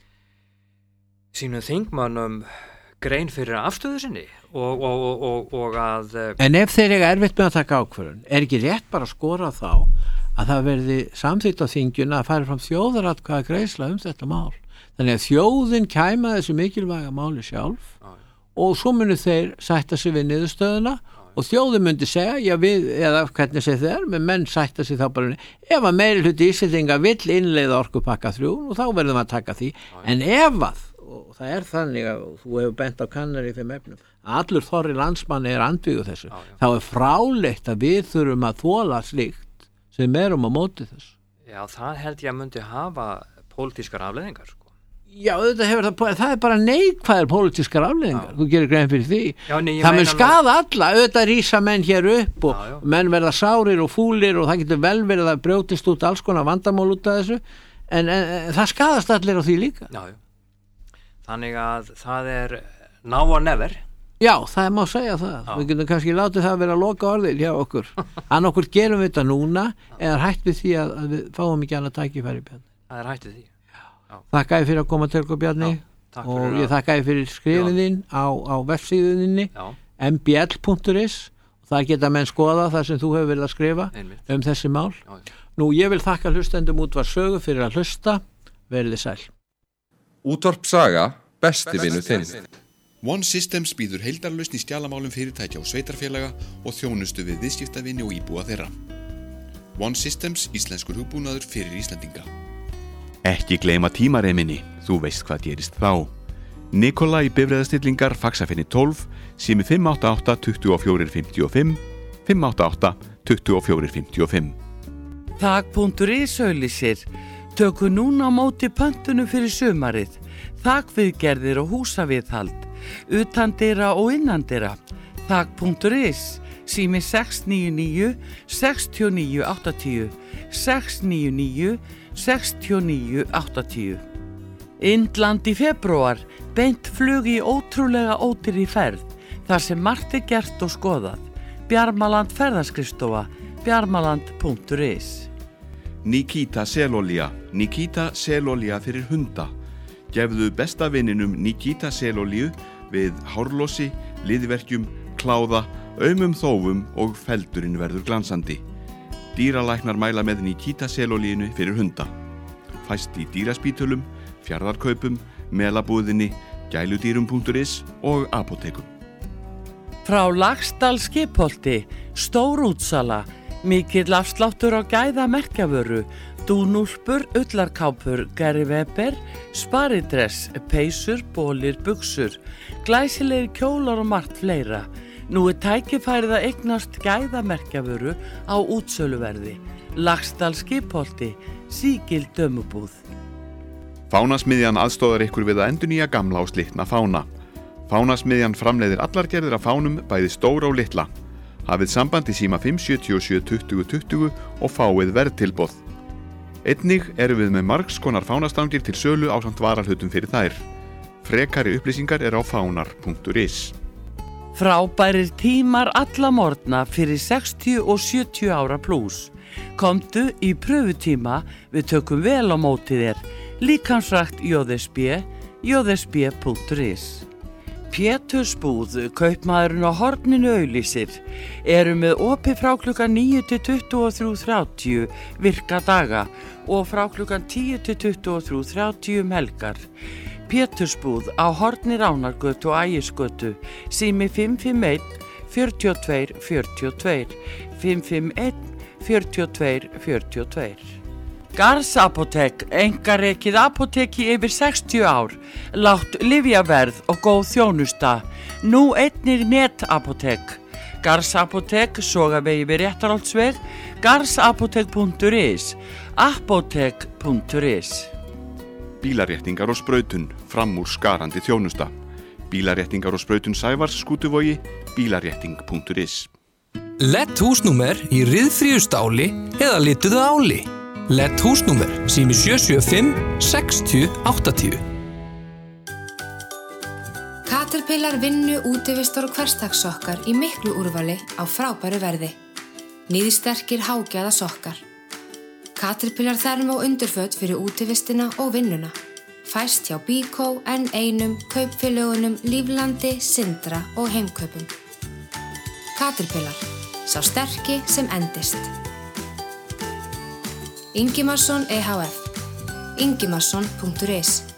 þingmönnum grein fyrir afstöðu sinni og að... En ef þeir eiga erfitt með að taka ákvörðun, ekki rétt bara að skora þá að það verði samþykkt á þingjuna að fara fram þjóðaratkvæða greiðsla þetta mál. Þannig að þjóðin kæma þessu mikilvæga máli sjálf og svo munu þeir sætta sig við niðurstöðuna og þjóðin myndi segja, eða hvernig segir þeir, menn sætta sig þá bara, ef að meiri hluti Íslendinga vill innleiða orkupakka 3 og þá verðum að taka því, en ef að, og það er þannig að þú hefur bent á kannar í þeim efnum, allur þorri landsmanni er andvígur þessu, þá er fráleitt að við þurfum að þola slíkt sem erum á móti þessu. Já, það held ég að myndi hafa pólitískar afleiðingar, sko. Já, það er bara neikvæðar pólitískar afleiðingar, þú gerir grein fyrir því. Já, það mun skaða alla, auðvitað rísa menn hér upp og menn verða sárir og fúlir og það getur vel verið að brjótist út alls konar vandamál út af þessu, en það skaðast allir á því líka. Já. Þannig að það er now or never. Já, það má segja það. Já. Við getum kannski látið það að vera loka orðið hjá okkur. Annarkvort gerum við þetta núna eða hætt við því að við fáum ekki annað tækifæri, Bjarni. Það er hætt við því. Já. Þakka ég fyrir að koma til okkur, Bjarni. Og ég þakka ég fyrir skrifin þín á vefsíðunni mbl.is og það geta menn skoða það sem þú hefur verið að skrifa þessi mál. Já. Nú, ég vil þakka hlustendum Útvarp Sögu fyrir að hlusta. Verið þið sæl. Útvarp Saga, besti vinur þinn. One Systems býður heildarlausn í skjalamálum fyrirtækja og sveitarfélaga og þjónustu við viðskiptavini og íbúa þeirra. One Systems, íslenskur hugbúnaður fyrir Íslendinga. Ekki gleyma tímareiminni, þú veist hvað gerist þá. Nikolai bifreiðastillingar Faxafinni 12, sími 588 2455, 588 2455. Þak.is auglýsir. Tökum núna á móti pöntunum fyrir sumarið. Þakviðgerðir og húsaviðhald. Utandira og innandira. Þak.is, sími 699 69 80, 699 69 80. Indland í febrúar, beint flug í ótrúlega ódýrri ferð, þar sem margt er gert og skoðað. Bjarmaland ferðaskrifstofa, bjarmaland.is. Nikita selolía, Nikita selolía fyrir hunda. Gefðu besta vininum Nikita selolíu við hárlosi, liðverkjum, kláða, aumum þófum og feldurinn verður glansandi. Dýralæknar mæla með Nikita selolíinu fyrir hunda. Fæst í dýraspítölum, fjarðarkaupum, melabúðinni, gæludýrum.is og apótekum. Frá Laxdal Skipholti, stór útsala, mikill afsláttur á gæðamerkjavöru, dúnúlpur, ullarkápur, gerriveber, sparidress, peysur, bólir, buxur, glæsilegir kjólar og margt fleira. Nú er tækifærið að eignast gæðamerkjavöru á útsöluverði. Laxdal Skipholti, sígild dömubúð. Fánasmiðjan aðstóðar ykkur við að endurnýja gamla og slitna fána. Fánasmiðjan framleiðir allar gerðir af fánum, bæði stóra og litla. Hafið samband í síma 577 20 20 og fáið verðtilboð. Einnig erum við með margs konar fánastangir til sölu ásamt varahlutum fyrir þær. Frekari upplýsingar er á fánar.is. Frábærir tímar alla morgna fyrir 60 og 70 ára plús. Komdu í pröfutíma, við tökum vel á móti þér. Líkansrækt JSB, jsb.is. Pétursbúð, kaupmaðurinn á horninu auglýsir, eru með opið frá klukkan 9 til 23:30 virka daga og frá klukkan 10 til 23:30 helgar. Pétursbúð á horni Ránargötu og Ægisgötu, sími 551 42 42, 551 42 42. Garðs apótek, einkarekið apóteki yfir 60 ár, lágt lyfjaverð og góð þjónusta. Nú einnig netapótek. Garðs apótek, Sogavegi við Réttarholtsveg, garðsapótek.is, apótek.is. Bílaréttingar og sprautun, fram úr skarandi þjónusta. Bílaréttingar og sprautun Sævars Skútuvogi, bílarétting.is. LED húsnúmer í ryðfríu stáli eða lituðu áli. LED húsnúmer, sími 775 60 80. Caterpillar vinnu, útivistar og hversdagssokkar í miklu úrvali á frábæru verði. Níðsterkir hágæða sokkar. Caterpillar Thermo undurföt fyrir útivistina og vinnuna. Fæst hjá Bíkó, N1, kaupfélögunum, Líflandi, Sindra og Heimkaupum. Caterpillar, sá sterki sem endist. Ingimarsson EHF, ingimarsson.is.